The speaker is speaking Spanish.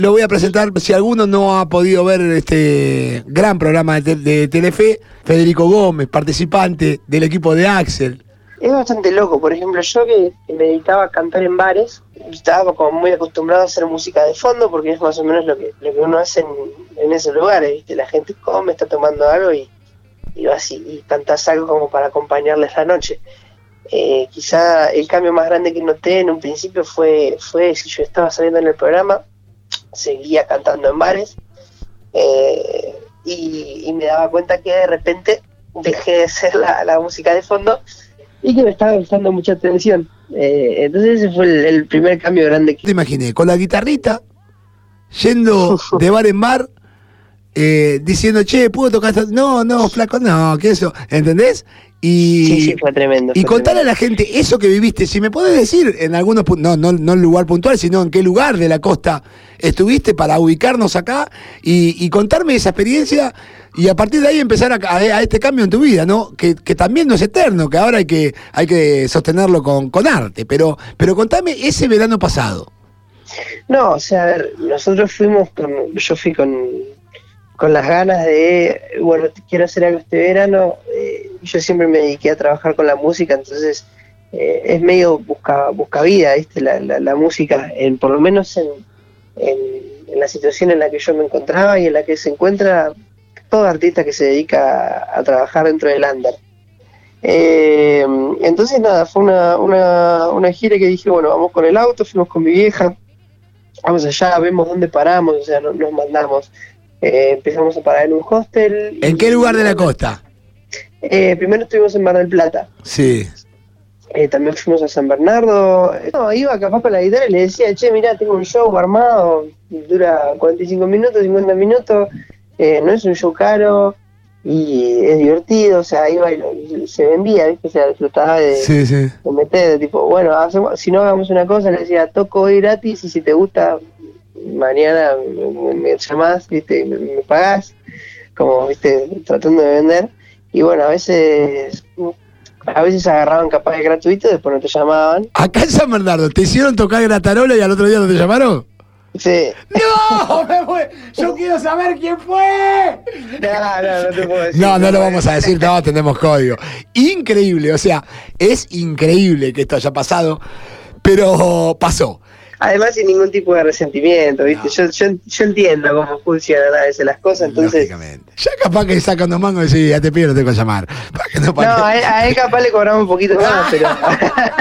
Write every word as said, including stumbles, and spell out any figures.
Lo voy a presentar, si alguno no ha podido ver este gran programa de, de Telefe, Federico Gómez, participante del equipo de Axel. Es bastante loco, por ejemplo, yo que me dedicaba a cantar en bares, estaba como muy acostumbrado a hacer música de fondo, porque es más o menos lo que, lo que uno hace en, en esos lugares, ¿viste? La gente come, está tomando algo y, y vas y, y cantás algo como para acompañarles la noche. Eh, quizá el cambio más grande que noté en un principio fue, fue si yo estaba saliendo en el programa, seguía cantando en bares, eh, y, y me daba cuenta que de repente dejé de ser la, la música de fondo y que me estaba prestando mucha atención. Eh, entonces ese fue el, el primer cambio grande que... Te imaginé, con la guitarrita, yendo de bar en bar, eh, diciendo, che, ¿puedo tocar esto? No, no, flaco, no, que eso, ¿entendés? Y, sí, sí, fue tremendo. Y fue contarle tremendo. a la gente eso que viviste. Si me podés decir en algunos puntos, no, no, no en lugar puntual, sino en qué lugar de la costa estuviste para ubicarnos acá y, y contarme esa experiencia y a partir de ahí empezar a, a, a este cambio en tu vida, ¿no? Que, que también no es eterno, que ahora hay que, hay que sostenerlo con, con arte. Pero, pero contame ese verano pasado. No, o sea, a ver, nosotros fuimos con, yo fui con, con las ganas de, bueno, quiero hacer algo este verano. Eh, yo siempre me dediqué a trabajar con la música, entonces eh, es medio busca, busca vida, ¿viste? La, la, la música, en, por lo menos en, en, en la situación en la que yo me encontraba y en la que se encuentra todo artista que se dedica a, a trabajar dentro del under. Eh, entonces nada, fue una, una, una gira que dije, bueno, vamos con el auto, fuimos con mi vieja, vamos allá, vemos dónde paramos, o sea, no, nos mandamos. Eh, empezamos a parar en un hostel. ¿En y, qué lugar de la costa? Eh, primero estuvimos en Mar del Plata. Sí. Eh, también fuimos a San Bernardo. No, iba capaz con la guitarra y le decía, che, mirá, tengo un show armado, dura cuarenta y cinco minutos, cincuenta minutos, eh, no es un show caro y es divertido, o sea, iba y, lo, y se vendía, ¿viste? O sea, disfrutaba de, sí, sí. de meter, de tipo, bueno, hacemos, si no hagamos una cosa, le decía, toco hoy gratis y si te gusta, mañana me, me llamás, ¿viste? Me, me pagás, como, ¿viste? Tratando de vender. Y bueno, a veces a veces agarraban capaz de gratuito, después no te llamaban. Acá en San Bernardo, ¿te hicieron tocar gratarola y al otro día no te llamaron? Sí. ¡No! Me fue. Yo quiero saber quién fue. No, no, no te puedo decir. No, no lo vamos a decir, no, tenemos código. Increíble, o sea, es increíble que esto haya pasado, pero pasó. Además, sin ningún tipo de resentimiento, ¿viste? No. Yo, yo, yo entiendo cómo funcionan a veces las cosas, entonces... Lógicamente. Ya capaz que sacan dos mangos y decís, ya te pido, no tengo que llamar. Para que no, para no que... a, él, a él capaz le cobramos un poquito más, pero...